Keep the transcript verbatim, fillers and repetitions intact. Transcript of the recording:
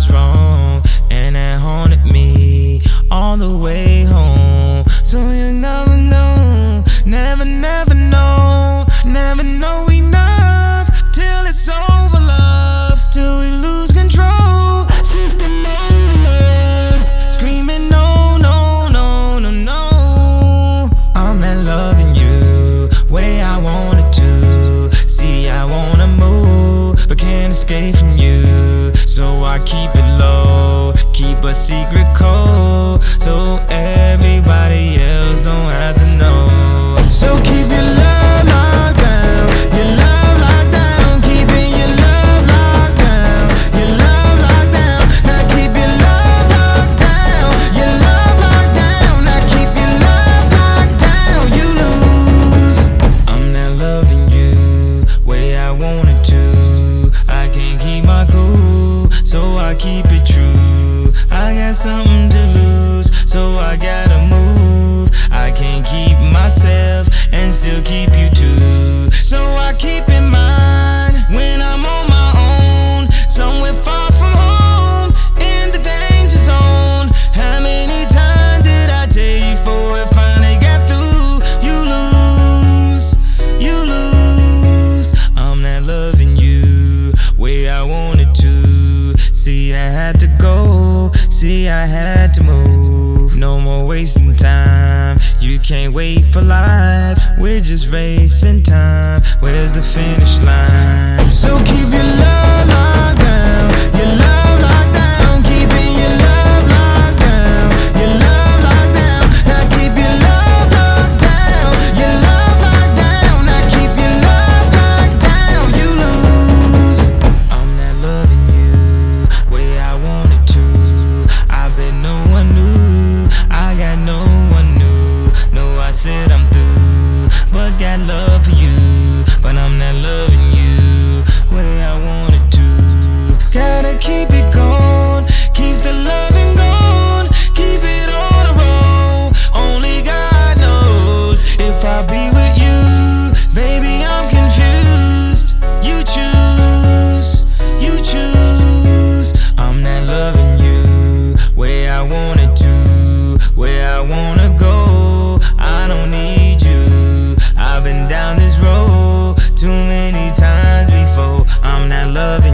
was wrong, and that haunted me all the way home. So you never know, never, never know, never know enough till it's over, love, till we lose control. System overload, screaming no, no, no, no, no. I'm not loving you way I wanted to. See, I wanna move, but can't escape from you. So I keep it low, keep a secret code, so everybody else don't have to know. So keep your love locked down, your love locked down, keeping your love locked down, your love locked down. Now keep your love locked down, your love locked down. Now keep your love locked down, you lose. I'm not loving you way I wanted to. I can't keep my cool, so I keep it true. I got something to lose, so I gotta move. I can't keep myself and still keep you too. So I keep in mind when I'm on my own, somewhere far from home, in the danger zone. How many times did I tell you before it finally got through? You lose, you lose. I'm not loving you way I wanted to. See, I had to go, see, I had to move. No more wasting time, you can't wait for life. We're just racing time, where's the finish line? So keep your love locked down, your love locked down, keeping your love locked down, your love locked down. Now keep your love locked down, your love locked down. Now keep your love locked down, you lose. I'm not loving you way I wanted to. I bet no one knew, I got no one new. No, I said I'm through, but got love for you, but I'm not loving you way I wanted to. Gotta keep it going, keep the loving going, keep it on a roll. Only God knows if I'll be with you. Baby, I'm confused. You choose, you choose. I'm not loving you way I wanted to, where I wanna go. I don't need you. I've been down this road too many times before. I'm not loving